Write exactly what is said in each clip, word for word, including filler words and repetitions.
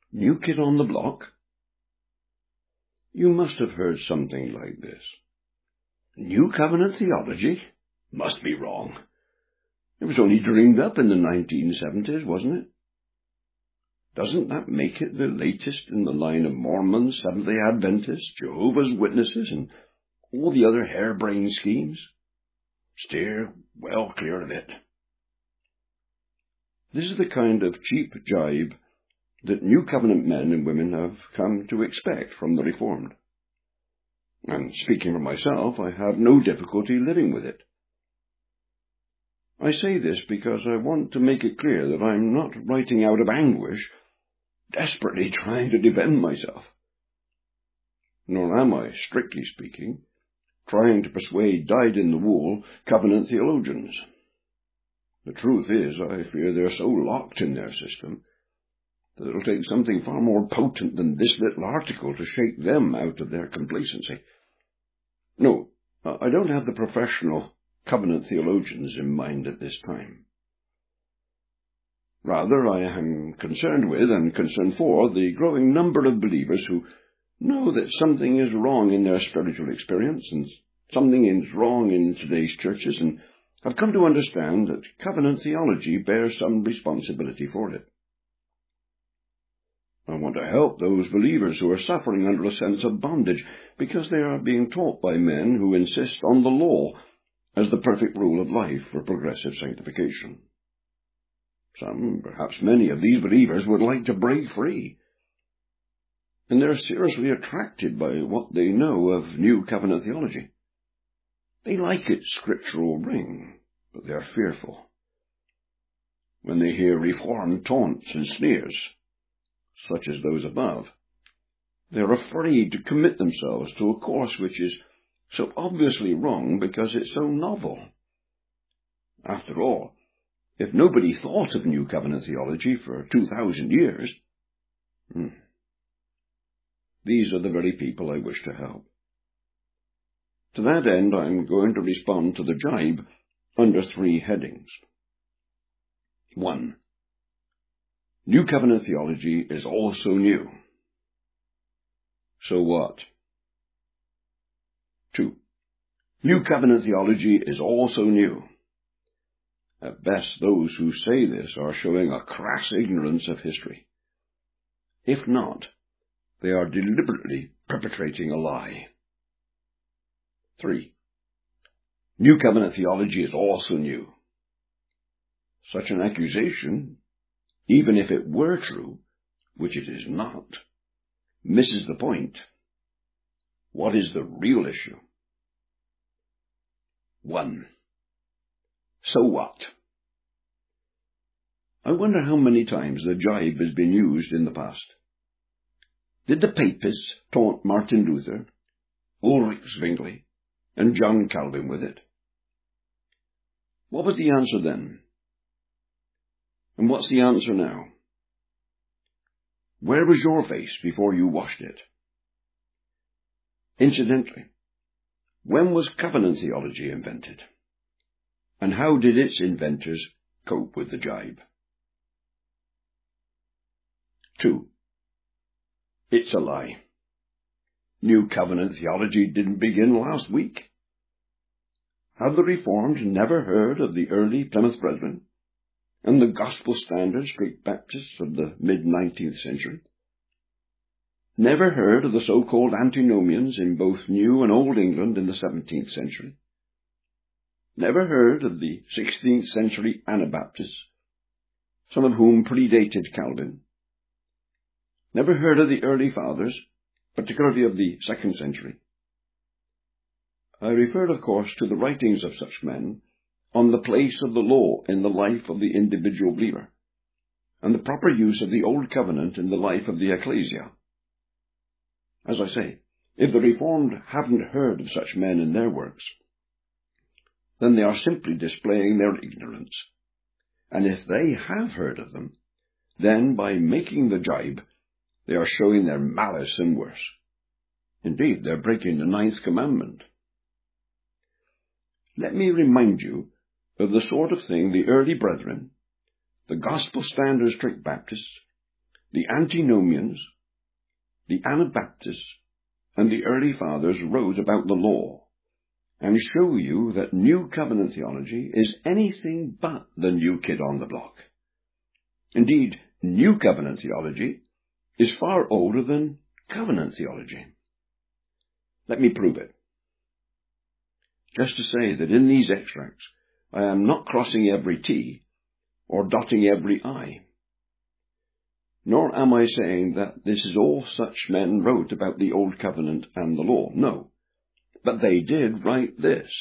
New kid on the block? You must have heard something like this. New covenant theology? Must be wrong. It was only dreamed up in the nineteen seventies, wasn't it? Doesn't that make it the latest in the line of Mormons, Seventh-day Adventists, Jehovah's Witnesses, and all the other harebrained schemes? Steer well clear of it. This is the kind of cheap jibe that New Covenant men and women have come to expect from the Reformed. And speaking for myself, I have no difficulty living with it. I say this because I want to make it clear that I'm not writing out of anguish, desperately trying to defend myself. Nor am I, strictly speaking, trying to persuade dyed-in-the-wool covenant theologians. The truth is, I fear they're so locked in their system that it'll take something far more potent than this little article to shake them out of their complacency. No, I don't have the professional covenant theologians in mind at this time. Rather, I am concerned with and concerned for the growing number of believers who know that something is wrong in their spiritual experience and something is wrong in today's churches, and have come to understand that covenant theology bears some responsibility for it. I want to help those believers who are suffering under a sense of bondage because they are being taught by men who insist on the law as the perfect rule of life for progressive sanctification. Some, perhaps many of these believers would like to break free, and they're seriously attracted by what they know of New Covenant theology. They like its scriptural ring, but they are fearful. When they hear Reformed taunts and sneers, such as those above, they are afraid to commit themselves to a course which is so obviously wrong because it's so novel. After all, if nobody thought of New Covenant theology for two thousand years, hmm, these are the very people I wish to help. To that end, I am going to respond to the jibe under three headings. One, New Covenant theology is also new. So what? Two, New Covenant theology is also new. At best, those who say this are showing a crass ignorance of history. If not, they are deliberately perpetrating a lie. Three, New Covenant theology is also new. Such an accusation, even if it were true, which it is not, misses the point. What is the real issue? One, so what? I wonder how many times the jibe has been used in the past. Did the Papists taunt Martin Luther, Ulrich Zwingli, and John Calvin with it? What was the answer then? And what's the answer now? Where was your face before you washed it? Incidentally, when was covenant theology invented? And how did its inventors cope with the jibe? Two, it's a lie. New Covenant theology didn't begin last week. Have the Reformed never heard of the early Plymouth Brethren and the Gospel Standard Straight Baptists of the mid-nineteenth century? Never heard of the so-called antinomians in both New and Old England in the seventeenth century? Never heard of the sixteenth century Anabaptists, some of whom predated Calvin? Never heard of the early fathers, particularly of the second century? I refer, of course, to the writings of such men on the place of the law in the life of the individual believer, and the proper use of the Old Covenant in the life of the ecclesia. As I say, if the Reformed haven't heard of such men in their works, then they are simply displaying their ignorance. And if they have heard of them, then by making the jibe, they are showing their malice and worse. Indeed, they're breaking the ninth commandment. Let me remind you of the sort of thing the early brethren, the Gospel Standard Strict Baptists, the antinomians, the Anabaptists, and the early fathers wrote about the law, and show you that New Covenant theology is anything but the new kid on the block. Indeed, New Covenant theology is far older than Covenant theology. Let me prove it. Just to say that in these extracts, I am not crossing every T or dotting every I. Nor am I saying that this is all such men wrote about the Old Covenant and the law. No, but they did write this.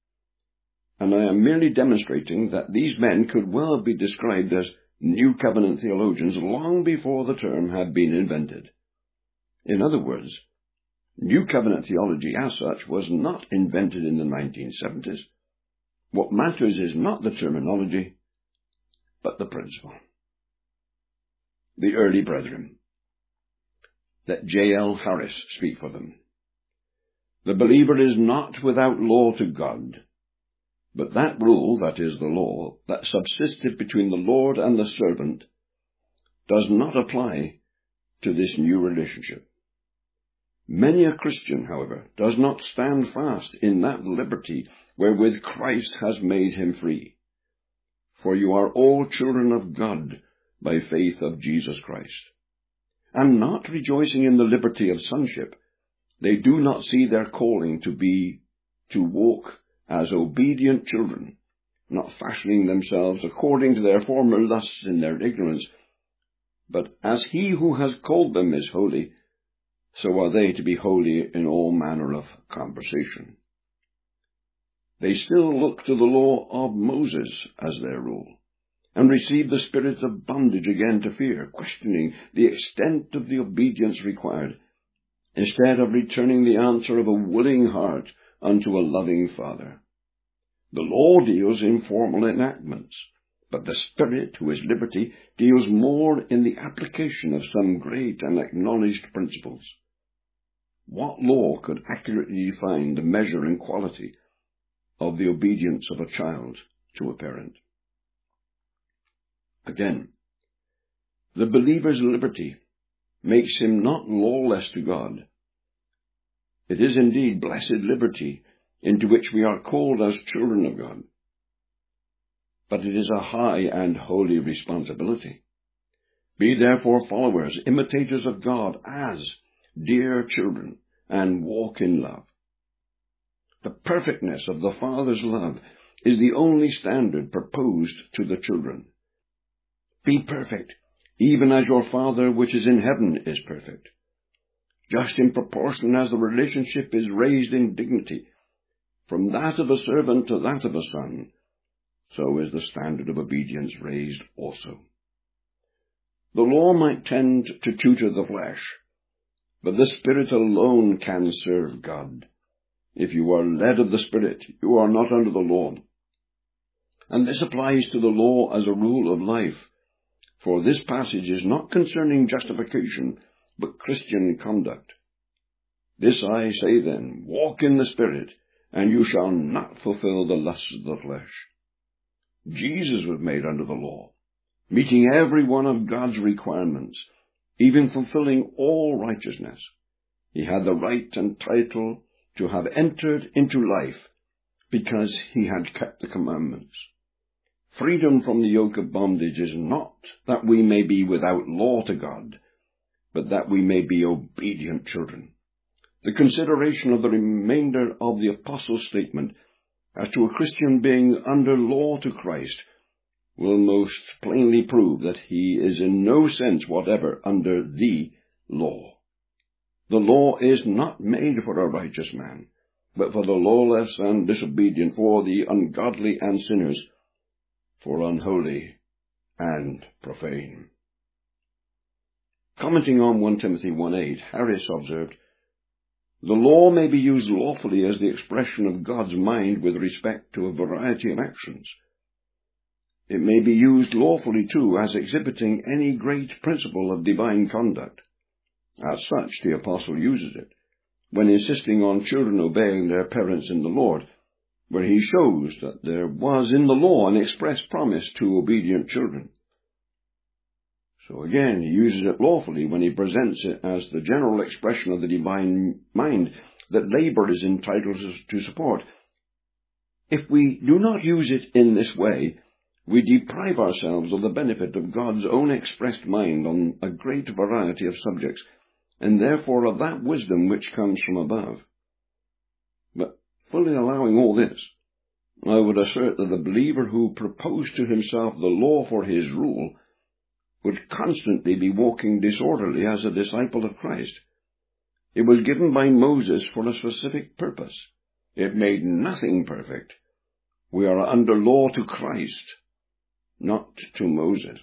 And I am merely demonstrating that these men could well be described as New Covenant theologians long before the term had been invented. In other words, New Covenant theology as such was not invented in the nineteen seventies. What matters is not the terminology, but the principle. The early brethren. Let J L Harris speak for them. The believer is not without law to God, but that rule, that is the law, that subsisted between the Lord and the servant, does not apply to this new relationship. Many a Christian, however, does not stand fast in that liberty wherewith Christ has made him free. For you are all children of God by faith of Jesus Christ. And not rejoicing in the liberty of sonship, they do not see their calling to be to walk as obedient children, not fashioning themselves according to their former lusts in their ignorance, but as he who has called them is holy, so are they to be holy in all manner of conversation. They still look to the law of Moses as their rule, and receive the spirit of bondage again to fear, questioning the extent of the obedience required, instead of returning the answer of a willing heart unto a loving Father. The law deals in formal enactments, but the Spirit, who is liberty, deals more in the application of some great and acknowledged principles. What law could accurately define the measure and quality of the obedience of a child to a parent? Again, the believer's liberty makes him not lawless to God. It is indeed blessed liberty into which we are called as children of God. But it is a high and holy responsibility. Be therefore followers, imitators of God as dear children, and walk in love. The perfectness of the Father's love is the only standard proposed to the children. Be perfect, even as your Father which is in heaven is perfect. Just in proportion as the relationship is raised in dignity, from that of a servant to that of a son, so is the standard of obedience raised also. The law might tend to tutor the flesh, but the Spirit alone can serve God. If you are led of the Spirit, you are not under the law. And this applies to the law as a rule of life, for this passage is not concerning justification, but Christian conduct. This I say then, walk in the Spirit, and you shall not fulfill the lusts of the flesh. Jesus was made under the law, meeting every one of God's requirements, even fulfilling all righteousness. He had the right and title to have entered into life, because he had kept the commandments. Freedom from the yoke of bondage is not that we may be without law to God, but that we may be obedient children. The consideration of the remainder of the Apostle's statement as to a Christian being under law to Christ will most plainly prove that he is in no sense whatever under the law. The law is not made for a righteous man, but for the lawless and disobedient, for the ungodly and sinners, for unholy and profane. Commenting on First Timothy one eight, Harris observed, the law may be used lawfully as the expression of God's mind with respect to a variety of actions. It may be used lawfully, too, as exhibiting any great principle of divine conduct. As such, the Apostle uses it, when insisting on children obeying their parents in the Lord, where he shows that there was in the law an express promise to obedient children. So again, he uses it lawfully when he presents it as the general expression of the divine mind that labour is entitled to support. If we do not use it in this way, we deprive ourselves of the benefit of God's own expressed mind on a great variety of subjects, and therefore of that wisdom which comes from above. But fully allowing all this, I would assert that the believer who proposed to himself the law for his rule would constantly be walking disorderly as a disciple of Christ. It was given by Moses for a specific purpose. It made nothing perfect. We are under law to Christ, not to Moses.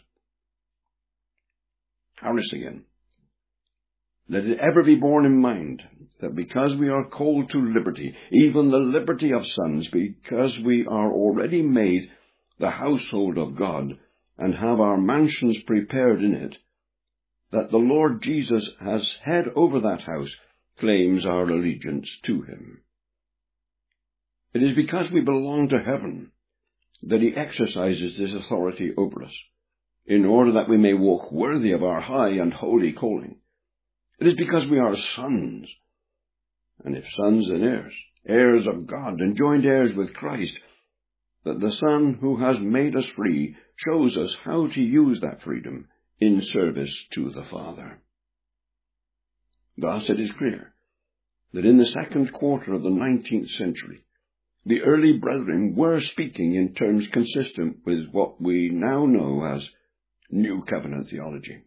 Harris again. Let it ever be borne in mind that because we are called to liberty, even the liberty of sons, because we are already made the household of God and have our mansions prepared in it, that the Lord Jesus, as head over that house, claims our allegiance to him. It is because we belong to heaven that he exercises this authority over us, in order that we may walk worthy of our high and holy calling. It is because we are sons, and if sons, then heirs, heirs of God, and joint heirs with Christ, that the Son who has made us free shows us how to use that freedom in service to the Father. Thus it is clear that in the second quarter of the nineteenth century, the early brethren were speaking in terms consistent with what we now know as New Covenant theology.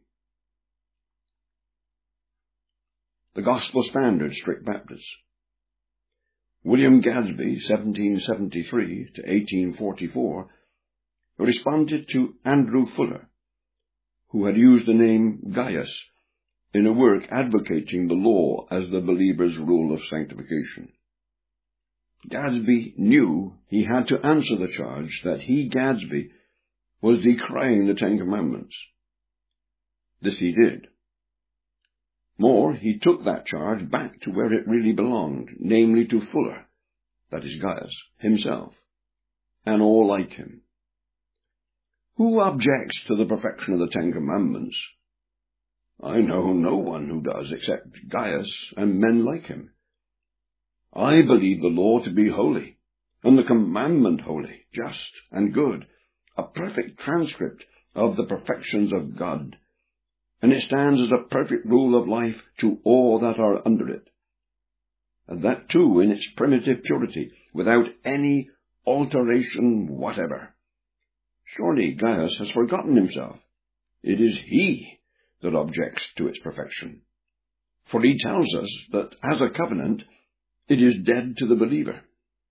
The Gospel Standard Strict Baptists. William Gadsby, seventeen seventy-three to eighteen forty-four, responded to Andrew Fuller, who had used the name Gaius in a work advocating the law as the believer's rule of sanctification. Gadsby knew he had to answer the charge that he, Gadsby, was decrying the Ten Commandments. This he did. More, he took that charge back to where it really belonged, namely to Fuller, that is Gaius, himself, and all like him. Who objects to the perfection of the Ten Commandments? I know no one who does except Gaius and men like him. I believe the law to be holy, and the commandment holy, just, and good, a perfect transcript of the perfections of God, and it stands as a perfect rule of life to all that are under it, and that too in its primitive purity, without any alteration whatever. Surely Gaius has forgotten himself. It is he that objects to its perfection, for he tells us that as a covenant it is dead to the believer.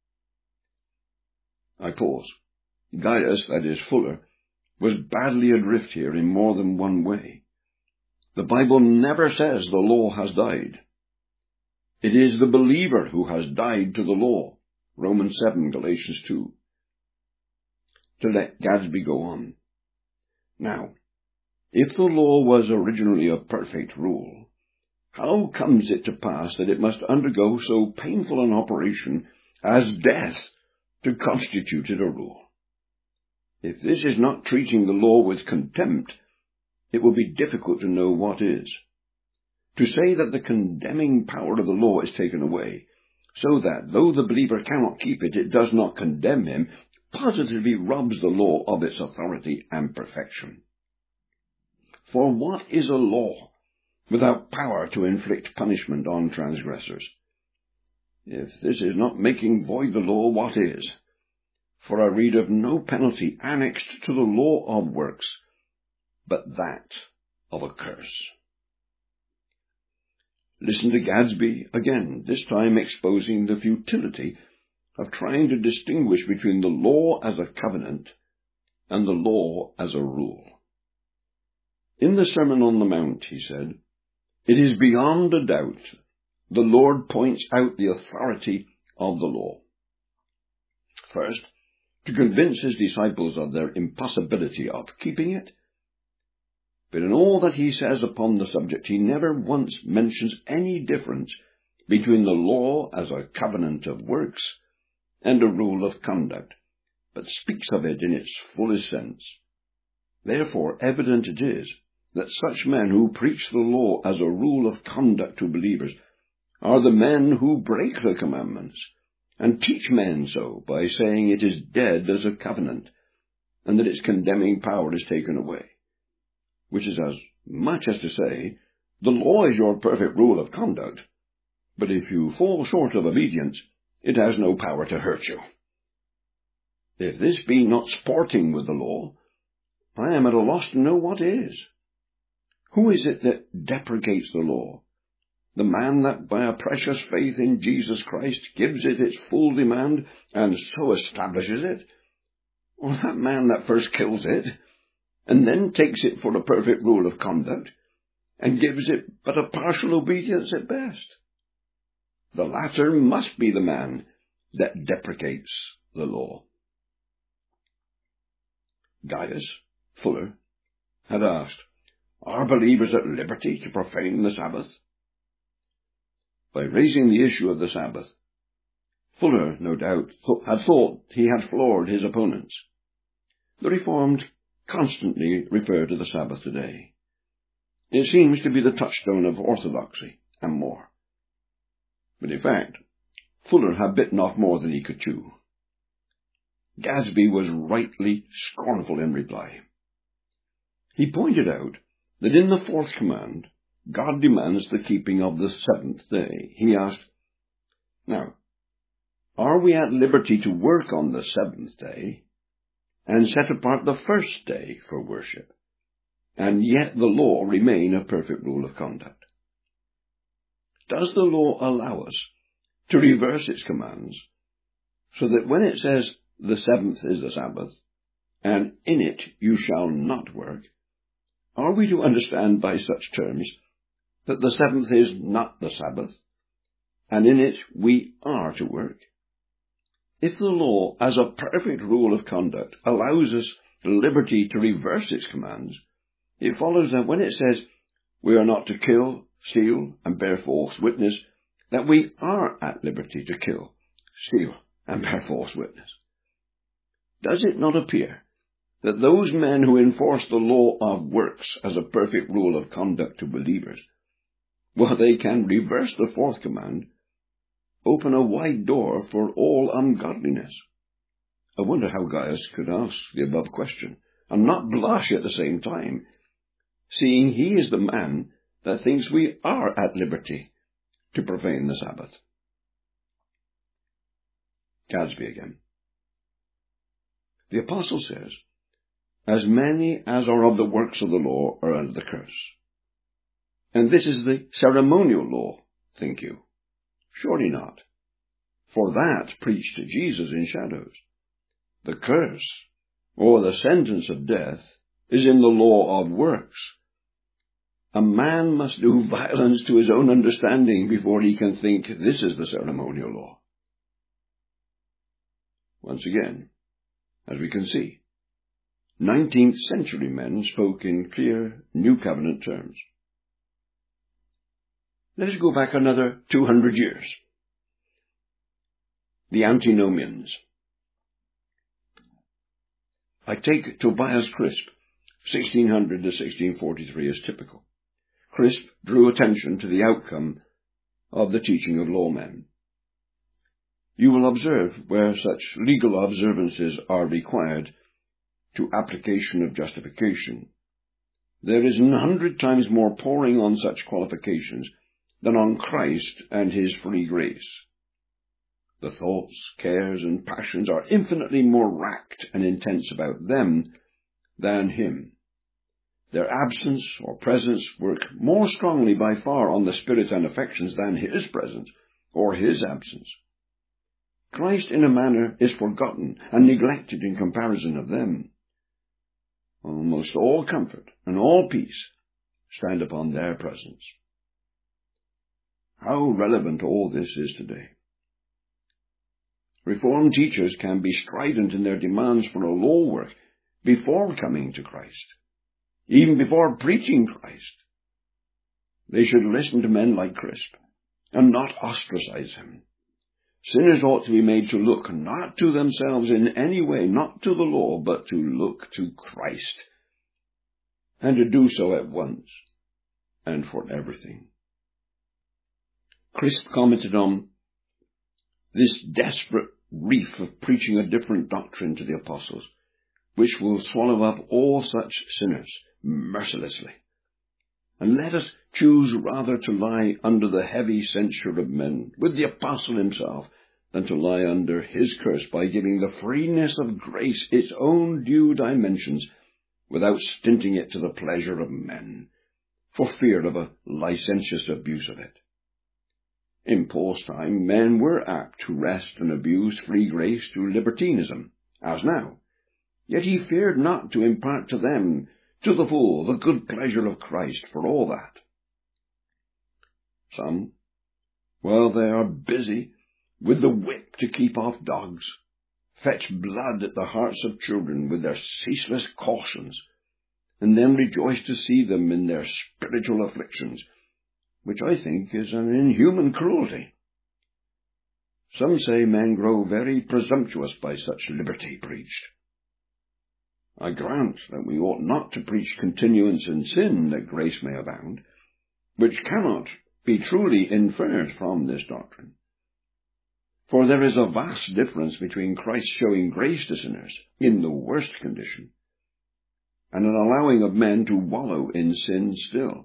I pause. Gaius, that is Fuller, was badly adrift here in more than one way. The Bible never says the law has died. It is the believer who has died to the law. Romans seven, Galatians two. To let Gadsby go on. Now, if the law was originally a perfect rule, how comes it to pass that it must undergo so painful an operation as death to constitute it a rule? If this is not treating the law with contempt, it will be difficult to know what is. To say that the condemning power of the law is taken away, so that, though the believer cannot keep it, it does not condemn him, positively robs the law of its authority and perfection. For what is a law without power to inflict punishment on transgressors? If this is not making void the law, what is? For I read of no penalty annexed to the law of works, but that of a curse. Listen to Gadsby again, this time exposing the futility of trying to distinguish between the law as a covenant and the law as a rule. In the Sermon on the Mount, he said, "It is beyond a doubt the Lord points out the authority of the law. First, to convince his disciples of their impossibility of keeping it, but in all that he says upon the subject, he never once mentions any difference between the law as a covenant of works and a rule of conduct, but speaks of it in its fullest sense. Therefore, evident it is that such men who preach the law as a rule of conduct to believers are the men who break the commandments, and teach men so by saying it is dead as a covenant, and that its condemning power is taken away, which is as much as to say, the law is your perfect rule of conduct, but if you fall short of obedience, it has no power to hurt you. If this be not sporting with the law, I am at a loss to know what is. Who is it that deprecates the law? The man that by a precious faith in Jesus Christ gives it its full demand and so establishes it? Or that man that first kills it, and then takes it for a perfect rule of conduct, and gives it but a partial obedience at best? The latter must be the man that deprecates the law. Gaius Fuller had asked, are believers at liberty to profane the Sabbath? By raising the issue of the Sabbath, Fuller, no doubt, had thought he had floored his opponents. The Reformed constantly refer to the Sabbath today. It seems to be the touchstone of orthodoxy and more. But in fact, Fuller had bitten off more than he could chew. Gadsby was rightly scornful in reply. He pointed out that in the fourth command, God demands the keeping of the seventh day. He asked, now, are we at liberty to work on the seventh day and set apart the first day for worship, and yet the law remain a perfect rule of conduct? Does the law allow us to reverse its commands so that when it says the seventh is the Sabbath, and in it you shall not work, are we to understand by such terms that the seventh is not the Sabbath, and in it we are to work? If the law, as a perfect rule of conduct, allows us liberty to reverse its commands, it follows that when it says we are not to kill, steal, and bear false witness, that we are at liberty to kill, steal, and bear false witness. Does it not appear that those men who enforce the law of works as a perfect rule of conduct to believers, while they can reverse the fourth command, open a wide door for all ungodliness? I wonder how Gaius could ask the above question, and not blush at the same time, seeing he is the man that thinks we are at liberty to profane the Sabbath. Gadsby again. The apostle says, as many as are of the works of the law are under the curse. And this is the ceremonial law, think you? Surely not. For that preached Jesus in shadows. The curse, or the sentence of death, is in the law of works. A man must do violence to his own understanding before he can think this is the ceremonial law. Once again, as we can see, nineteenth century men spoke in clear New Covenant terms. Let us go back another two hundred years. The Antinomians. I take Tobias Crisp, sixteen hundred to sixteen forty-three, as typical. Crisp drew attention to the outcome of the teaching of lawmen. You will observe where such legal observances are required to application of justification, there is an hundred times more pouring on such qualifications than on Christ and his free grace. The thoughts, cares, and passions are infinitely more racked and intense about them than him. Their absence or presence work more strongly by far on the spirit and affections than his presence or his absence. Christ, in a manner, is forgotten and neglected in comparison of them. Almost all comfort and all peace stand upon their presence. How relevant all this is today. Reformed teachers can be strident in their demands for a law work before coming to Christ, even before preaching Christ. They should listen to men like Crisp and not ostracize him. Sinners ought to be made to look not to themselves in any way, not to the law, but to look to Christ. and to do so at once and for everything. Crisp commented on this desperate reef of preaching a different doctrine to the apostles, which will swallow up all such sinners mercilessly. And let us choose rather to lie under the heavy censure of men with the apostle himself than to lie under his curse by giving the freeness of grace its own due dimensions without stinting it to the pleasure of men, for fear of a licentious abuse of it. In Paul's time, men were apt to wrest and abuse free grace to libertinism, as now. Yet he feared not to impart to them, to the full, the good pleasure of Christ for all that. Some, while they are busy with the whip to keep off dogs, fetch blood at the hearts of children with their ceaseless cautions, and then rejoice to see them in their spiritual afflictions, which I think is an inhuman cruelty. Some say men grow very presumptuous by such liberty preached. I grant that we ought not to preach continuance in sin that grace may abound, which cannot be truly inferred from this doctrine. For there is a vast difference between Christ showing grace to sinners in the worst condition and an allowing of men to wallow in sin still.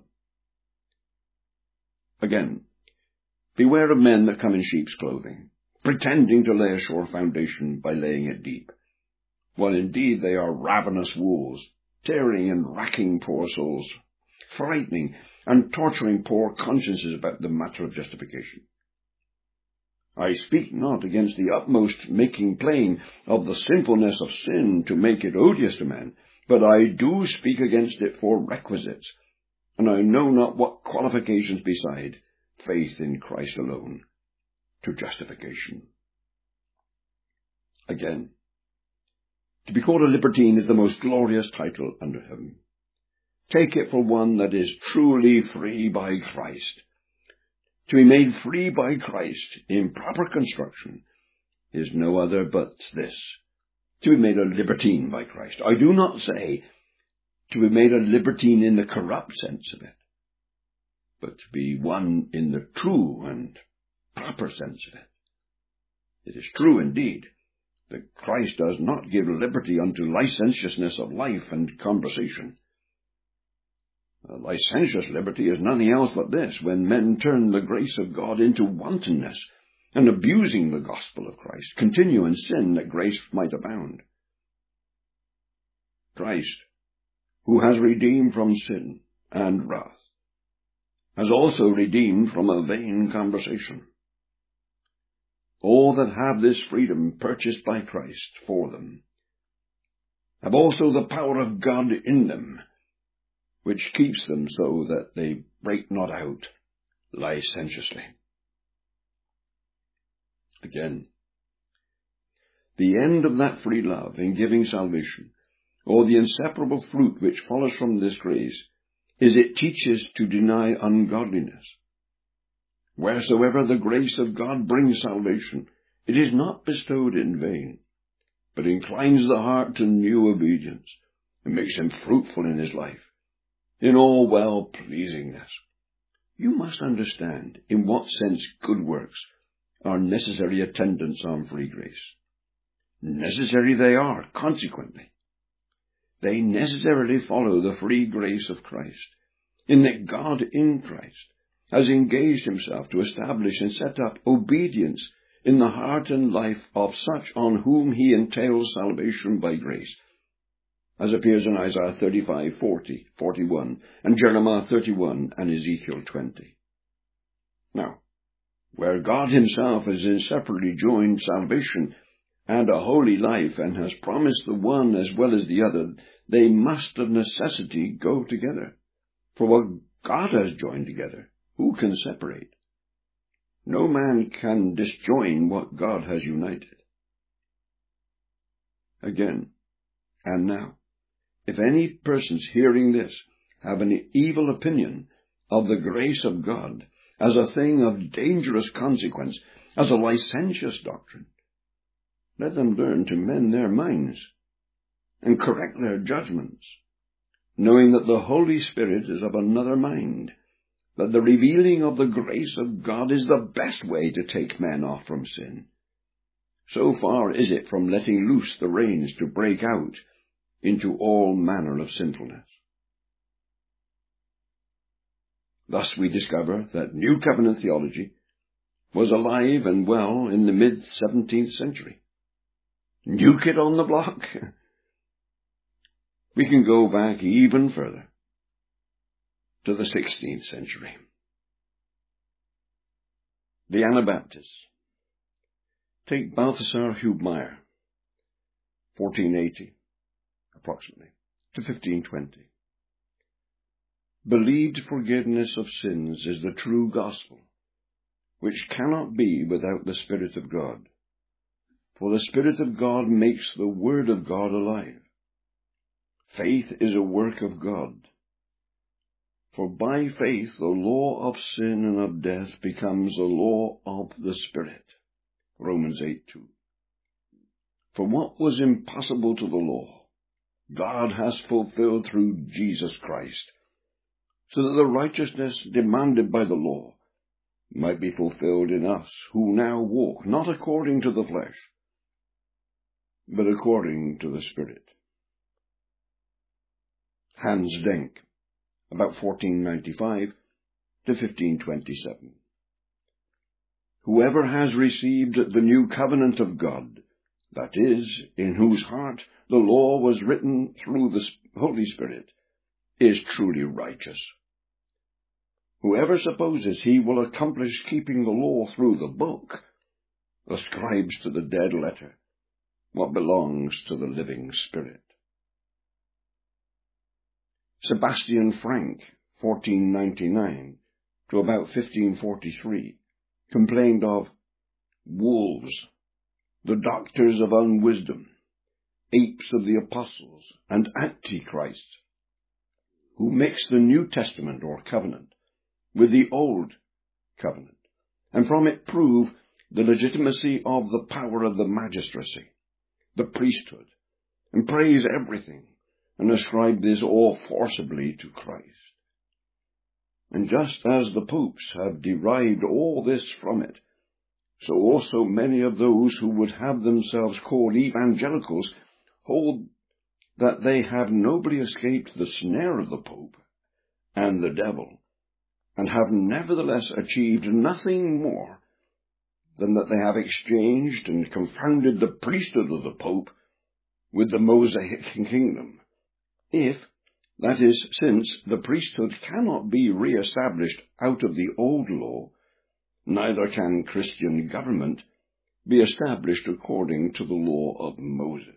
Again, beware of men that come in sheep's clothing, pretending to lay a sure foundation by laying it deep, while indeed they are ravenous wolves, tearing and racking poor souls, frightening and torturing poor consciences about the matter of justification. I speak not against the utmost making plain of the sinfulness of sin to make it odious to men, but I do speak against it for requisites, and I know not what qualifications beside faith in Christ alone to justification. Again, to be called a libertine is the most glorious title under heaven. Take it for one that is truly free by Christ. To be made free by Christ in proper construction is no other but this, to be made a libertine by Christ. I do not say to be made a libertine in the corrupt sense of it, but to be one in the true and proper sense of it. It is true indeed that Christ does not give liberty unto licentiousness of life and conversation. A licentious liberty is nothing else but this, when men turn the grace of God into wantonness, and abusing the gospel of Christ, continue in sin that grace might abound. Christ, who has redeemed from sin and wrath, has also redeemed from a vain conversation. All that have this freedom purchased by Christ for them have also the power of God in them, which keeps them so that they break not out licentiously. Again, the end of that free love in giving salvation, or the inseparable fruit which follows from this grace, is it teaches to deny ungodliness. Wheresoever the grace of God brings salvation, it is not bestowed in vain, but inclines the heart to new obedience, and makes him fruitful in his life, in all well-pleasingness. You must understand in what sense good works are necessary attendants on free grace. Necessary they are, consequently. They necessarily follow the free grace of Christ, in that God in Christ has engaged himself to establish and set up obedience in the heart and life of such on whom he entails salvation by grace, as appears in Isaiah thirty-five, forty, forty-one, and Jeremiah thirty-one, and Ezekiel twenty. Now, where God himself has inseparably joined salvation and a holy life, and has promised the one as well as the other, they must of necessity go together. For what God has joined together, who can separate? No man can disjoin what God has united. Again, and now, if any persons hearing this have an evil opinion of the grace of God as a thing of dangerous consequence, as a licentious doctrine, let them learn to mend their minds and correct their judgments, knowing that the Holy Spirit is of another mind, that the revealing of the grace of God is the best way to take men off from sin. So far is it from letting loose the reins to break out into all manner of sinfulness. Thus we discover that New Covenant theology was alive and well in the mid-seventeenth century. New kid on the block. We can go back even further, to the sixteenth century. The Anabaptists. Take Balthasar Hubmaier, fourteen eighty, approximately, to fifteen twenty. Believed forgiveness of sins is the true gospel, which cannot be without the Spirit of God. For the Spirit of God makes the Word of God alive. Faith is a work of God. For by faith the law of sin and of death becomes the law of the Spirit. Romans eight two. For what was impossible to the law, God has fulfilled through Jesus Christ, so that the righteousness demanded by the law might be fulfilled in us, who now walk not according to the flesh, but according to the Spirit. Hans Denk, about fourteen ninety-five to fifteen twenty-seven. Whoever has received the new covenant of God, that is, in whose heart the law was written through the Holy Spirit, is truly righteous. Whoever supposes he will accomplish keeping the law through the book ascribes to the dead letter what belongs to the living Spirit. Sebastian Frank, fourteen ninety-nine to about fifteen forty-three, complained of wolves, the doctors of unwisdom, apes of the apostles, and antichrists, who mix the New Testament or covenant with the Old Covenant, and from it prove the legitimacy of the power of the magistracy, the priesthood, and praise everything, and ascribe this all forcibly to Christ. And just as the popes have derived all this from it, so also many of those who would have themselves called evangelicals hold that they have nobly escaped the snare of the Pope and the devil, and have nevertheless achieved nothing more than that they have exchanged and confounded the priesthood of the Pope with the Mosaic kingdom. If, that is, since the priesthood cannot be re-established out of the old law, neither can Christian government be established according to the law of Moses.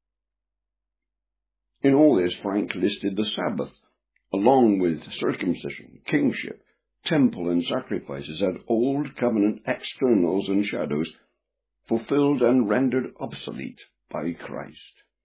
In all this, Frank listed the Sabbath, along with circumcision, kingship, temple, and sacrifices as old covenant externals and shadows, fulfilled and rendered obsolete by Christ.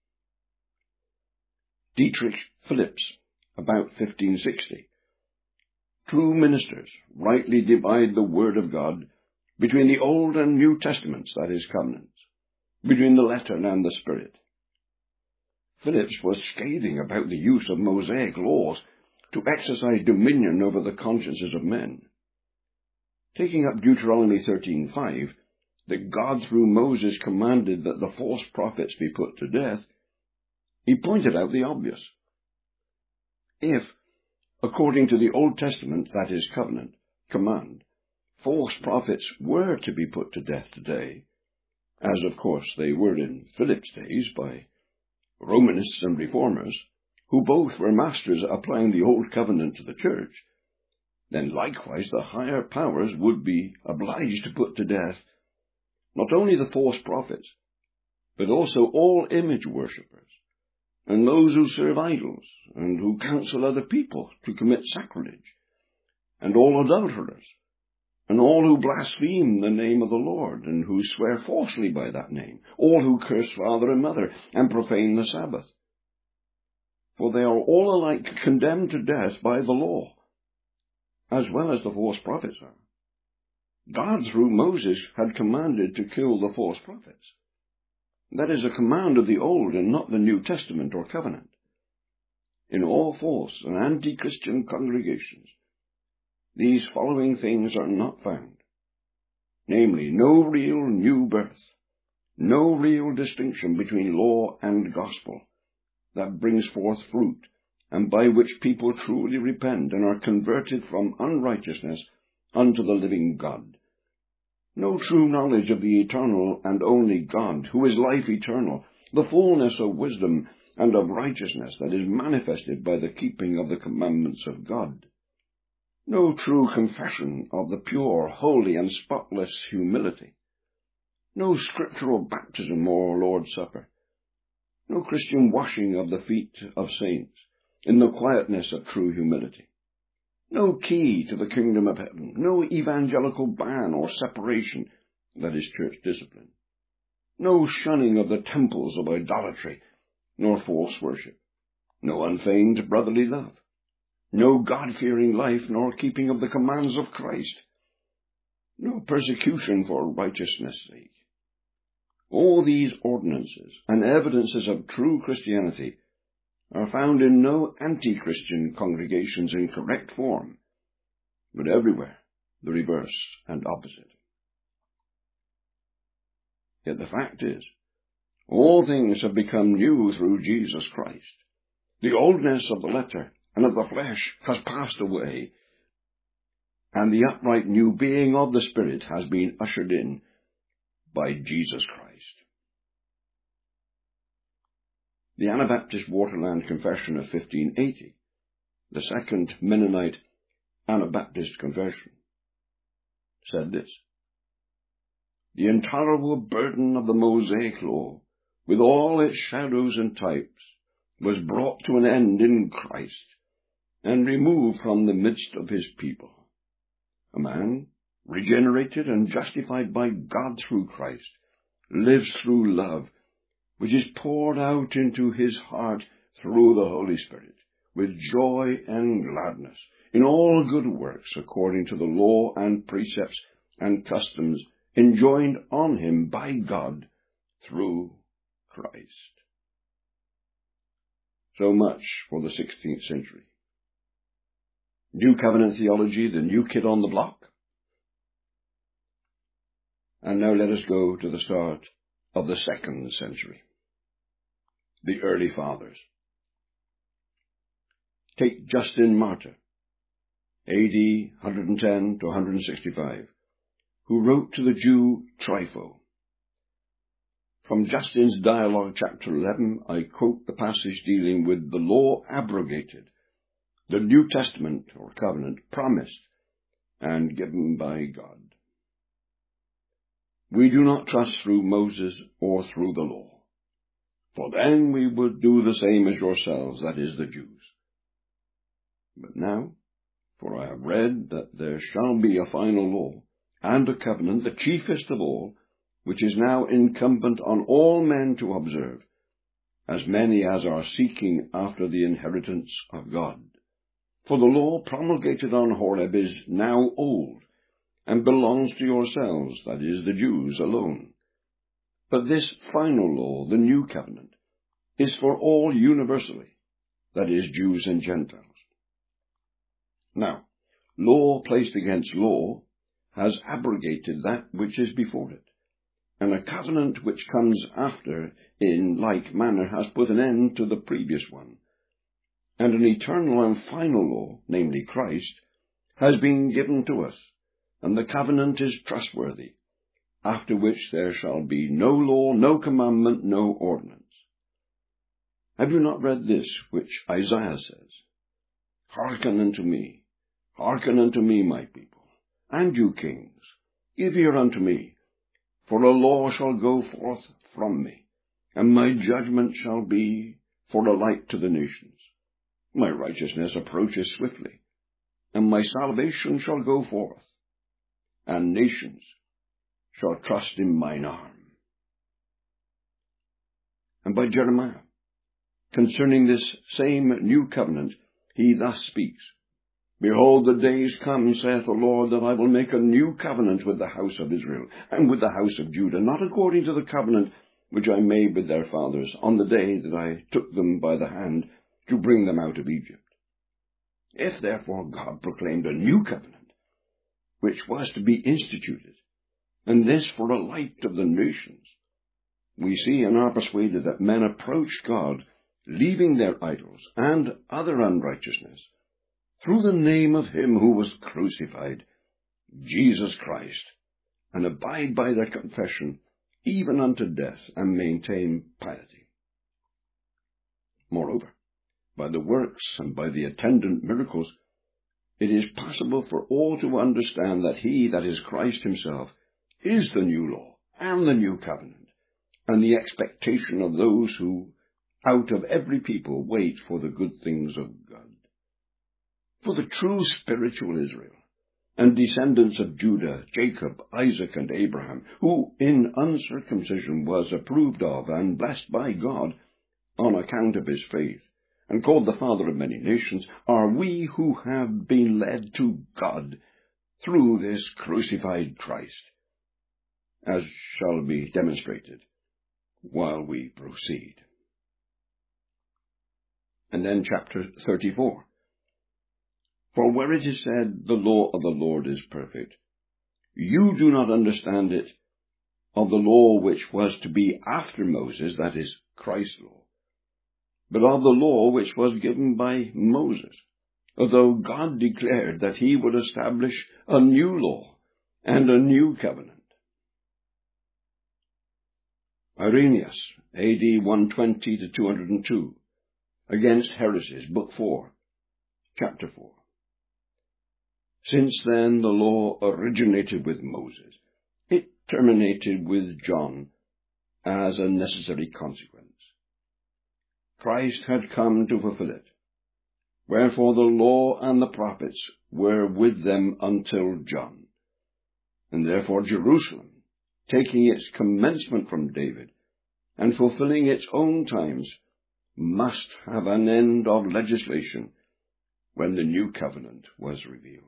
Dietrich Phillips, about fifteen sixty. True ministers rightly divide the Word of God between the Old and New Testaments, that is, covenants, between the letter and the Spirit. Phillips was scathing about the use of Mosaic laws to exercise dominion over the consciences of men. Taking up Deuteronomy thirteen five, that God through Moses commanded that the false prophets be put to death, he pointed out the obvious. If, according to the Old Testament, that is, covenant, command, false prophets were to be put to death today, as of course they were in Philip's days by Romanists and Reformers, who both were masters at applying the Old Covenant to the Church, then likewise the higher powers would be obliged to put to death not only the false prophets, but also all image worshippers, and those who serve idols, and who counsel other people to commit sacrilege, and all adulterers, and all who blaspheme the name of the Lord, and who swear falsely by that name, all who curse father and mother, and profane the Sabbath. For they are all alike condemned to death by the law, as well as the false prophets are. God, through Moses, had commanded to kill the false prophets. That is a command of the Old and not the New Testament or Covenant. in all false and anti-Christian congregations, these following things are not found, namely, no real new birth, no real distinction between law and gospel that brings forth fruit, and by which people truly repent and are converted from unrighteousness unto the living God. No true knowledge of the eternal and only God, who is life eternal, the fullness of wisdom and of righteousness that is manifested by the keeping of the commandments of God. No true confession of the pure, holy, and spotless humility. No scriptural baptism or Lord's Supper. No Christian washing of the feet of saints in the quietness of true humility. No key to the kingdom of heaven. No evangelical ban or separation, that is church discipline. No shunning of the temples of idolatry, nor false worship. No unfeigned brotherly love. No God-fearing life, nor keeping of the commands of Christ. No persecution for righteousness' sake. All these ordinances and evidences of true Christianity are found in no anti-Christian congregations in correct form, but everywhere the reverse and opposite. Yet the fact is, all things have become new through Jesus Christ. The oldness of the letter and of the flesh has passed away, and the upright new being of the Spirit has been ushered in by Jesus Christ. The Anabaptist Waterland Confession of fifteen eighty, the second Mennonite Anabaptist Confession, said this: The intolerable burden of the Mosaic law, with all its shadows and types, was brought to an end in Christ, and removed from the midst of his people. A man, regenerated and justified by God through Christ, lives through love, which is poured out into his heart through the Holy Spirit, with joy and gladness, in all good works according to the law and precepts and customs enjoined on him by God through Christ. So much for the sixteenth century. New Covenant theology, the new kid on the block. And now let us go to the start of the second century. The early fathers. Take Justin Martyr, A D one ten to one sixty-five, who wrote to the Jew Trypho. From Justin's Dialogue, chapter eleven, I quote the passage dealing with the law abrogated, the New Testament, or covenant, promised and given by God. We do not trust through Moses or through the law, for then we would do the same as yourselves, that is, the Jews. But now, for I have read that there shall be a final law, and a covenant, the chiefest of all, which is now incumbent on all men to observe, as many as are seeking after the inheritance of God. For the law promulgated on Horeb is now old, and belongs to yourselves, that is, the Jews alone. But this final law, the new covenant, is for all universally, that is, Jews and Gentiles. Now, law placed against law has abrogated that which is before it, and a covenant which comes after in like manner has put an end to the previous one. And an eternal and final law, namely Christ, has been given to us, and the covenant is trustworthy, after which there shall be no law, no commandment, no ordinance. Have you not read this, which Isaiah says? Hearken unto me, hearken unto me, my people, and you kings, give ear unto me, for a law shall go forth from me, and my judgment shall be for a light to the nations. My righteousness approaches swiftly, and my salvation shall go forth, and nations shall trust in mine arm. And by Jeremiah, concerning this same new covenant, he thus speaks, Behold, the days come, saith the Lord, that I will make a new covenant with the house of Israel, and with the house of Judah, not according to the covenant which I made with their fathers, on the day that I took them by the hand, to bring them out of Egypt. If therefore God proclaimed a new covenant, which was to be instituted, and this for a light of the nations, we see and are persuaded that men approached God, leaving their idols and other unrighteousness, through the name of him who was crucified, Jesus Christ, and abide by their confession, even unto death, and maintain piety. Moreover, by the works and by the attendant miracles, it is possible for all to understand that he, that is Christ himself, is the new law and the new covenant, and the expectation of those who, out of every people, wait for the good things of God. For the true spiritual Israel, and descendants of Judah, Jacob, Isaac, and Abraham, who in uncircumcision was approved of and blessed by God on account of his faith, and called the father of many nations, are we who have been led to God through this crucified Christ, as shall be demonstrated while we proceed. And then chapter thirty-four. For where it is said, the law of the Lord is perfect, you do not understand it of the law which was to be after Moses, that is, Christ's law, but of the law which was given by Moses, although God declared that he would establish a new law and a new covenant. Irenaeus, A D one twenty to two hundred two, Against Heresies, Book four, Chapter four. Since then the law originated with Moses, it terminated with John as a necessary consequence. Christ had come to fulfill it, wherefore the law and the prophets were with them until John. And therefore Jerusalem, taking its commencement from David, and fulfilling its own times, must have an end of legislation when the new covenant was revealed.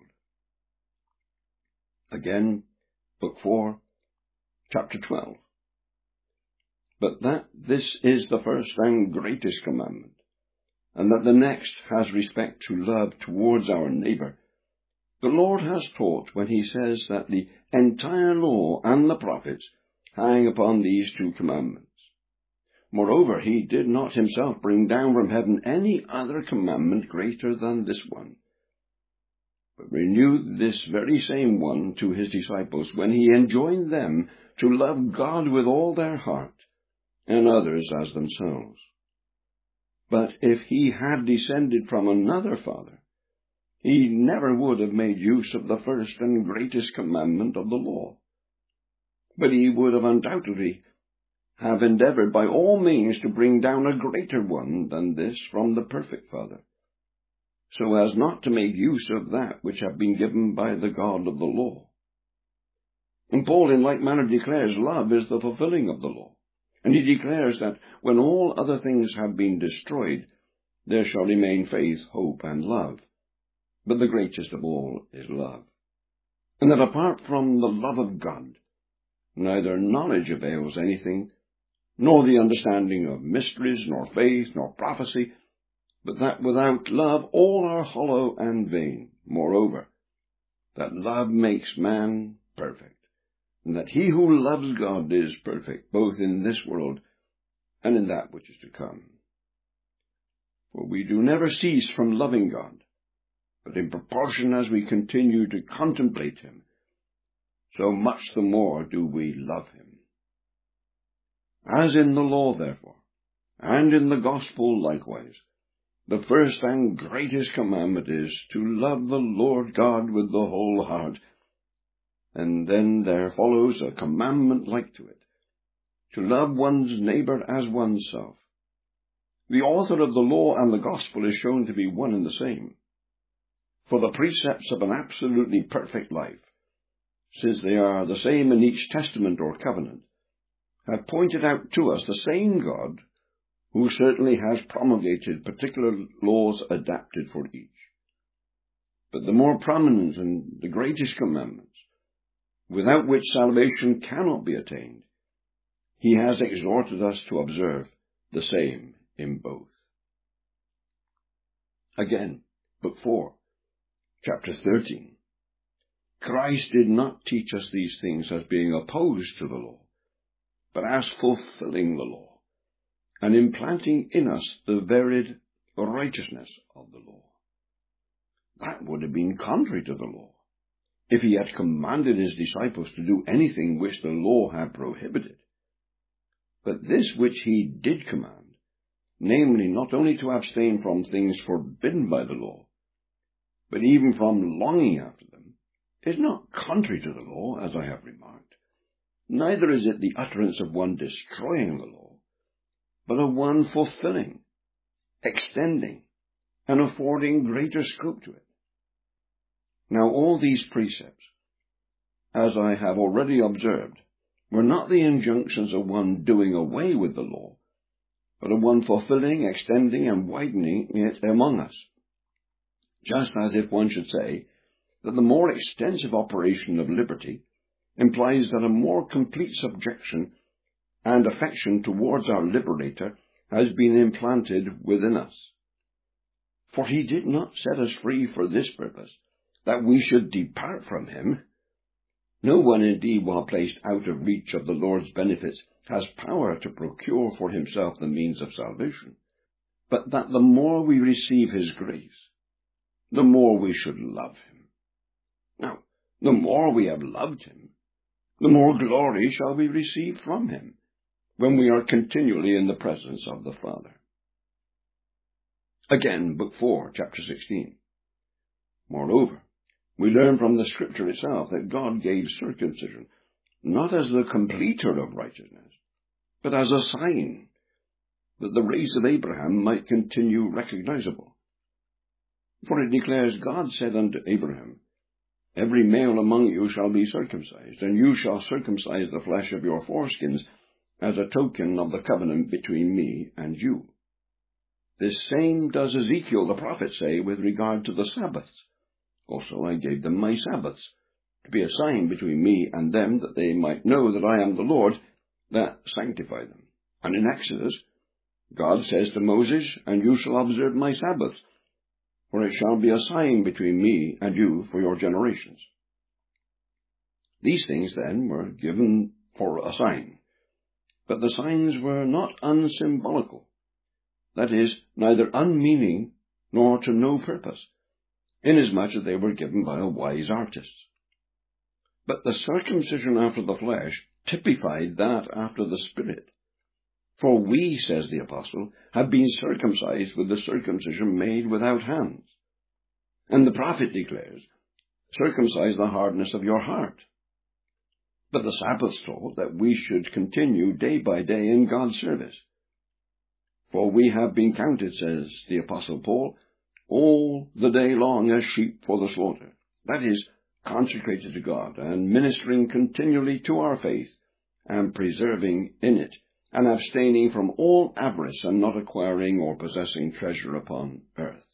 Again, Book four, Chapter twelve. But that this is the first and greatest commandment, and that the next has respect to love towards our neighbor, the Lord has taught when he says that the entire law and the prophets hang upon these two commandments. Moreover, he did not himself bring down from heaven any other commandment greater than this one, but renewed this very same one to his disciples when he enjoined them to love God with all their heart, and others as themselves. But if he had descended from another father, he never would have made use of the first and greatest commandment of the law, but he would have undoubtedly have endeavored by all means to bring down a greater one than this from the perfect Father, so as not to make use of that which had been given by the God of the law. And Paul in like manner declares love is the fulfilling of the law, and he declares that when all other things have been destroyed, there shall remain faith, hope, and love, but the greatest of all is love, and that apart from the love of God, neither knowledge avails anything, nor the understanding of mysteries, nor faith, nor prophecy, but that without love all are hollow and vain. Moreover, that love makes man perfect, and that he who loves God is perfect, both in this world and in that which is to come. For we do never cease from loving God, but in proportion as we continue to contemplate him, so much the more do we love him. As in the law, therefore, and in the gospel likewise, the first and greatest commandment is to love the Lord God with the whole heart, and then there follows a commandment like to it, to love one's neighbor as oneself. The author of the law and the gospel is shown to be one and the same, for the precepts of an absolutely perfect life, since they are the same in each testament or covenant, have pointed out to us the same God, who certainly has promulgated particular laws adapted for each. But the more prominent and the greatest commandments, without which salvation cannot be attained, he has exhorted us to observe the same in both. Again, Book four, chapter thirteen. Christ did not teach us these things as being opposed to the law, but as fulfilling the law, and implanting in us the varied righteousness of the law. That would have been contrary to the law, if he had commanded his disciples to do anything which the law had prohibited. But this which he did command, namely not only to abstain from things forbidden by the law, but even from longing after them, is not contrary to the law, as I have remarked. Neither is it the utterance of one destroying the law, but of one fulfilling, extending, and affording greater scope to it. Now all these precepts, as I have already observed, were not the injunctions of one doing away with the law, but of one fulfilling, extending, and widening it among us. Just as if one should say that the more extensive operation of liberty implies that a more complete subjection and affection towards our liberator has been implanted within us. For he did not set us free for this purpose, that we should depart from him. No one indeed, while placed out of reach of the Lord's benefits, has power to procure for himself the means of salvation, but that the more we receive his grace, the more we should love him. Now, the more we have loved him, the more glory shall we receive from him, when we are continually in the presence of the Father. Again, Book four, chapter sixteen. Moreover, we learn from the Scripture itself that God gave circumcision not as the completer of righteousness, but as a sign, that the race of Abraham might continue recognizable. For it declares, God said unto Abraham, Every male among you shall be circumcised, and you shall circumcise the flesh of your foreskins, as a token of the covenant between me and you. This same does Ezekiel the prophet say with regard to the Sabbaths. Also I gave them my Sabbaths, to be a sign between me and them, that they might know that I am the Lord that sanctify them. And in Exodus, God says to Moses, And you shall observe my Sabbaths, for it shall be a sign between me and you for your generations. These things, then, were given for a sign, but the signs were not unsymbolical, that is, neither unmeaning nor to no purpose, inasmuch as they were given by a wise artist. But the circumcision after the flesh typified that after the Spirit. For we, says the Apostle, have been circumcised with the circumcision made without hands. And the prophet declares, Circumcise the hardness of your heart. But the Sabbath taught that we should continue day by day in God's service. For we have been counted, says the Apostle Paul, all the day long as sheep for the slaughter. That is, consecrated to God, and ministering continually to our faith, and preserving in it, and abstaining from all avarice, and not acquiring or possessing treasure upon earth.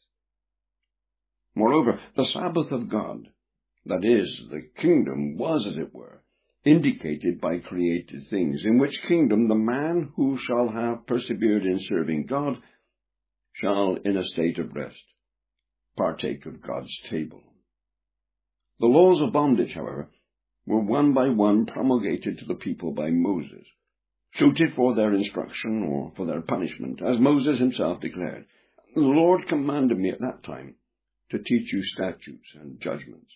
Moreover, the Sabbath of God, that is, the kingdom, was, as it were, indicated by created things, in which kingdom the man who shall have persevered in serving God shall, in a state of rest, partake of God's table. The laws of bondage, however, were one by one promulgated to the people by Moses, suited for their instruction or for their punishment, as Moses himself declared, The Lord commanded me at that time to teach you statutes and judgments.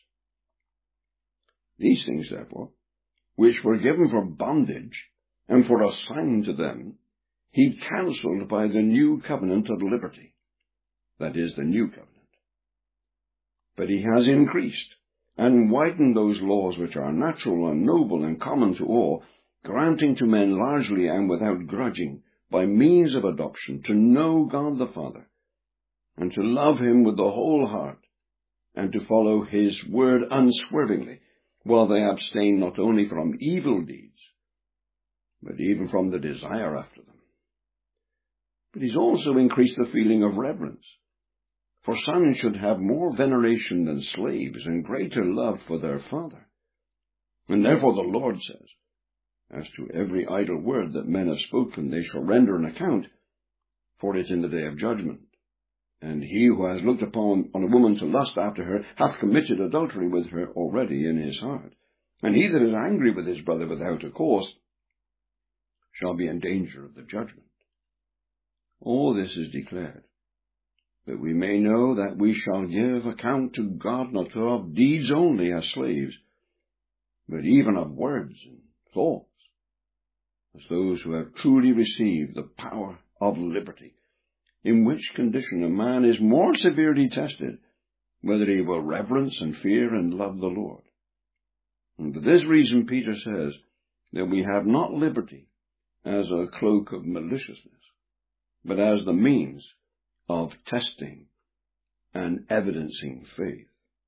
These things, therefore, which were given for bondage and for a sign to them, he cancelled by the new covenant of liberty, that is, the new covenant. But he has increased and widened those laws which are natural and noble and common to all, granting to men largely and without grudging, by means of adoption, to know God the Father, and to love him with the whole heart, and to follow his word unswervingly, while they abstain not only from evil deeds, but even from the desire after them. But he's also increased the feeling of reverence. For sons should have more veneration than slaves, and greater love for their father. And therefore the Lord says, As to every idle word that men have spoken, they shall render an account for it in the day of judgment. And he who has looked upon on a woman to lust after her hath committed adultery with her already in his heart. And he that is angry with his brother without a cause shall be in danger of the judgment. All this is declared, that we may know that we shall give account to God not of deeds only as slaves, but even of words and thoughts, as those who have truly received the power of liberty, in which condition a man is more severely tested, whether he will reverence and fear and love the Lord. And for this reason Peter says that we have not liberty as a cloak of maliciousness, but as the means of testing and evidencing faith.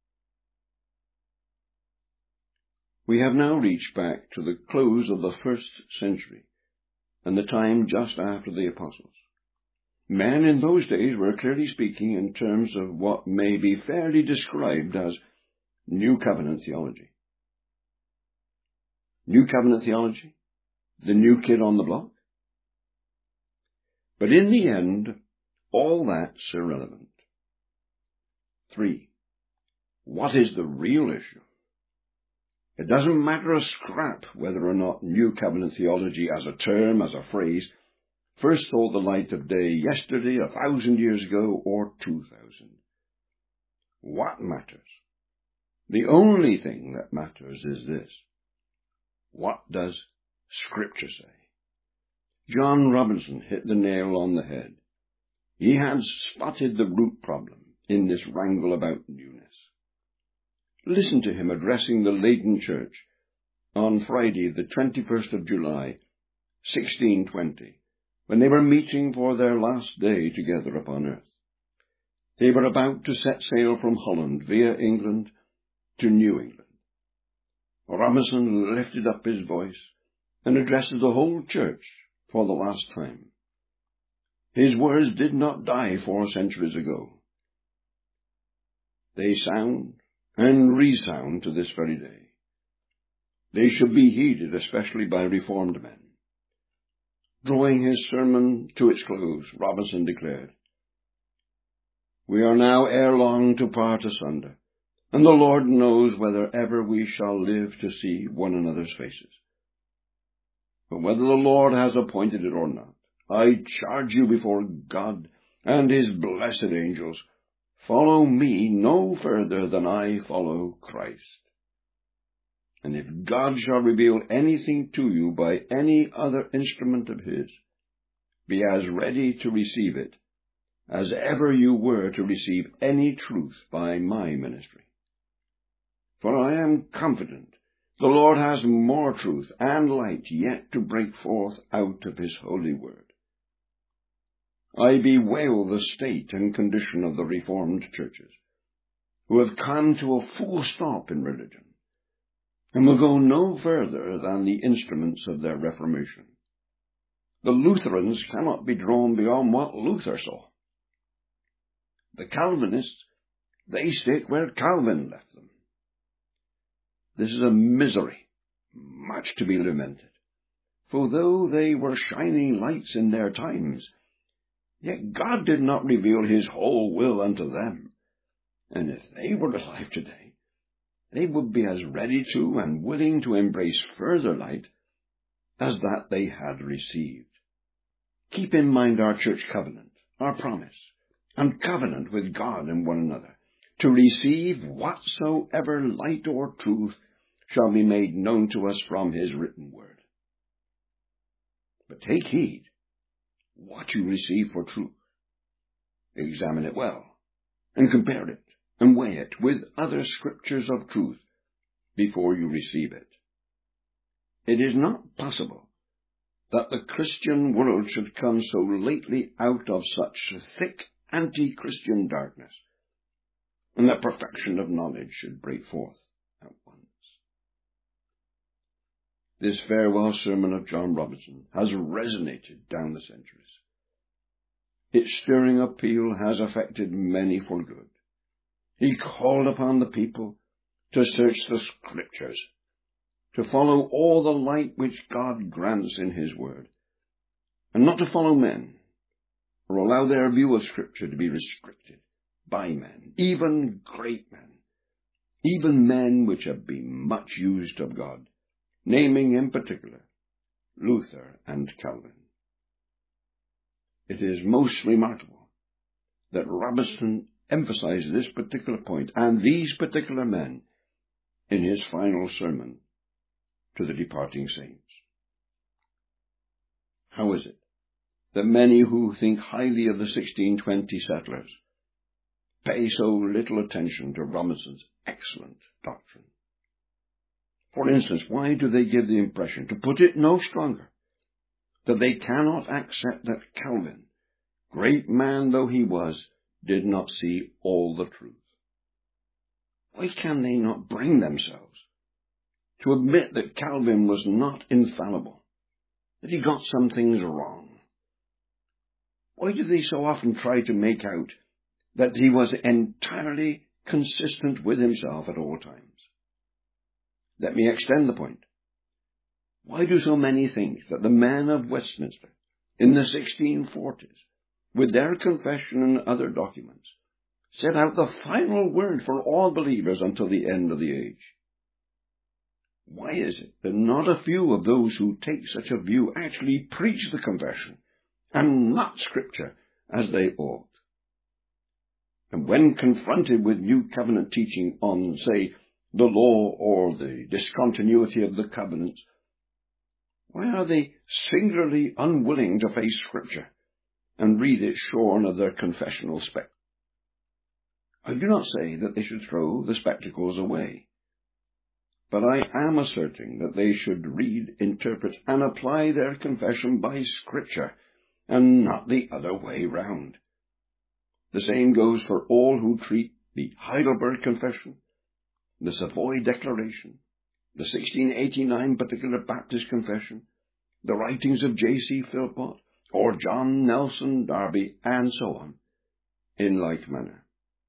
We have now reached back to the close of the first century and the time just after the apostles. Men in those days were clearly speaking in terms of what may be fairly described as New Covenant theology. New Covenant theology? The new kid on the block? But in the end, all that's irrelevant. Three, what is the real issue? It doesn't matter a scrap whether or not New Covenant theology as a term, as a phrase, first saw the light of day yesterday, a thousand years ago, or two thousand. What matters? The only thing that matters is this. What does Scripture say? John Robinson hit the nail on the head. He had spotted the root problem in this wrangle about newness. Listen to him addressing the Leyden Church on Friday, the twenty-first of July, sixteen twenty, when they were meeting for their last day together upon earth. They were about to set sail from Holland via England to New England. Robinson lifted up his voice and addressed the whole church for the last time. His words did not die four centuries ago. They sound and resound to this very day. They should be heeded, especially by Reformed men. Drawing his sermon to its close, Robinson declared, "We are now ere long to part asunder, and the Lord knows whether ever we shall live to see one another's faces. But whether the Lord has appointed it or not, I charge you before God and his blessed angels, follow me no further than I follow Christ. And if God shall reveal anything to you by any other instrument of his, be as ready to receive it as ever you were to receive any truth by my ministry. For I am confident the Lord has more truth and light yet to break forth out of his holy word. I bewail the state and condition of the Reformed churches, who have come to a full stop in religion, and will go no further than the instruments of their Reformation. The Lutherans cannot be drawn beyond what Luther saw. The Calvinists, they stick where Calvin left them. This is a misery, much to be lamented, for though they were shining lights in their times, yet God did not reveal his whole will unto them, and if they were alive today, they would be as ready to and willing to embrace further light as that they had received. Keep in mind our church covenant, our promise, and covenant with God and one another, to receive whatsoever light or truth shall be made known to us from his written word. But take heed what you receive for truth. Examine it well, and compare it, and weigh it with other scriptures of truth before you receive it. It is not possible that the Christian world should come so lately out of such thick anti-Christian darkness, and that perfection of knowledge should break forth at once. This farewell sermon of John Robinson has resonated down the centuries. Its stirring appeal has affected many for good. He called upon the people to search the Scriptures, to follow all the light which God grants in his word, and not to follow men, or allow their view of Scripture to be restricted by men, even great men, even men which have been much used of God, naming in particular Luther and Calvin. It is most remarkable that Robinson emphasized this particular point and these particular men in his final sermon to the departing saints. How is it that many who think highly of the sixteen twenty settlers pay so little attention to Robinson's excellent doctrine? For instance, why do they give the impression, to put it no stronger, that they cannot accept that Calvin, great man though he was, did not see all the truth? Why can they not bring themselves to admit that Calvin was not infallible, that he got some things wrong? Why do they so often try to make out that he was entirely consistent with himself at all times? Let me extend the point. Why do so many think that the men of Westminster in the sixteen forties, with their confession and other documents, set out the final word for all believers until the end of the age? Why is it that not a few of those who take such a view actually preach the confession and not Scripture as they ought? And when confronted with New Covenant teaching on, say, the law or the discontinuity of the covenants, why are they singularly unwilling to face Scripture and read it shorn of their confessional spectacles? I do not say that they should throw the spectacles away, but I am asserting that they should read, interpret, and apply their confession by Scripture, and not the other way round. The same goes for all who treat the Heidelberg Confession, the Savoy Declaration, the sixteen eighty-nine Particular Baptist Confession, the writings of J C Philpott, or John Nelson Darby, and so on, in like manner.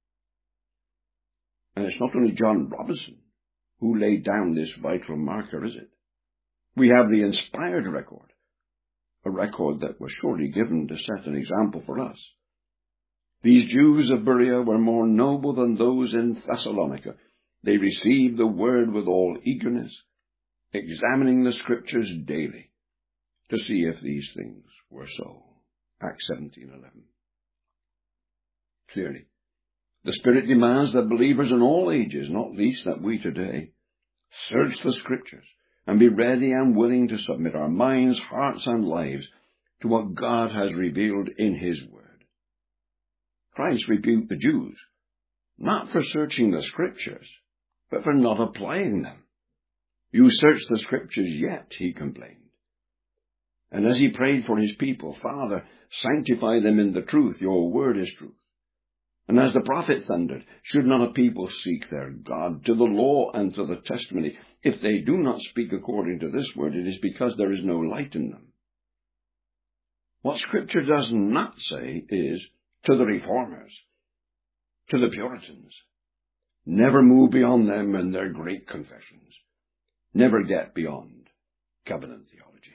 And it's not only John Robinson who laid down this vital marker, is it? We have the inspired record, a record that was surely given to set an example for us. These Jews of Berea were more noble than those in Thessalonica. They received the word with all eagerness, examining the Scriptures daily to see if these things were so. Acts seventeen eleven. Clearly, the Spirit demands that believers in all ages, not least that we today, search the Scriptures and be ready and willing to submit our minds, hearts, and lives to what God has revealed in His Word. Christ rebuked the Jews, not for searching the Scriptures, but for not applying them. You search the Scriptures yet, He complained. And as He prayed for His people, Father, sanctify them in the truth, your word is truth. And as the prophet thundered, should not a people seek their God to the law and to the testimony? If they do not speak according to this word, it is because there is no light in them. What Scripture does not say is, to the Reformers, to the Puritans, never move beyond them and their great confessions. Never get beyond covenant theology.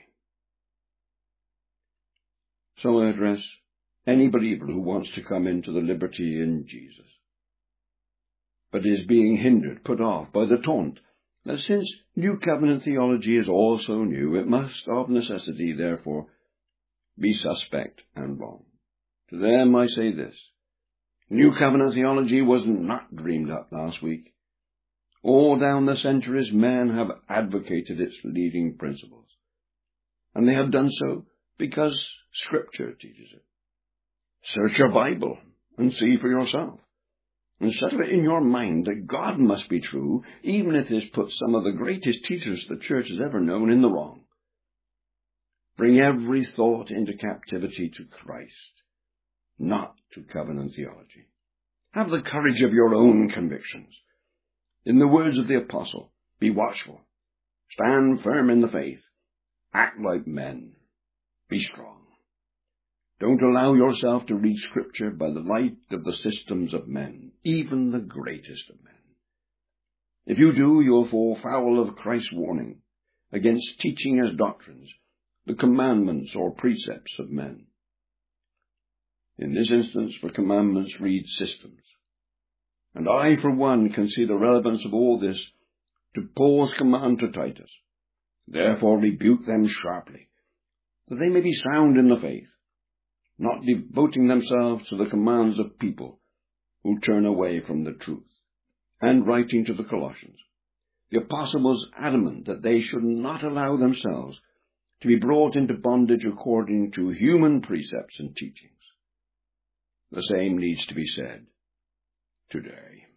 So I address any believer who wants to come into the liberty in Jesus, but is being hindered, put off by the taunt that since New Covenant theology is also new, it must of necessity, therefore, be suspect and wrong. To them I say this: New Covenant theology was not dreamed up last week. All down the centuries men have advocated its leading principles, and they have done so because Scripture teaches it. Search your Bible and see for yourself, and settle it in your mind that God must be true, even if this puts some of the greatest teachers the Church has ever known in the wrong. Bring every thought into captivity to Christ, not to covenant theology. Have the courage of your own convictions. In the words of the apostle, be watchful, stand firm in the faith, act like men, be strong. Don't allow yourself to read Scripture by the light of the systems of men, even the greatest of men. If you do, you'll fall foul of Christ's warning against teaching as doctrines the commandments or precepts of men. in this instance for commandments read systems. And I, for one, can see the relevance of all this to Paul's command to Titus. Therefore rebuke them sharply, that they may be sound in the faith, not devoting themselves to the commands of people who turn away from the truth. And writing to the Colossians, the apostle was adamant that they should not allow themselves to be brought into bondage according to human precepts and teachings. The same needs to be said today.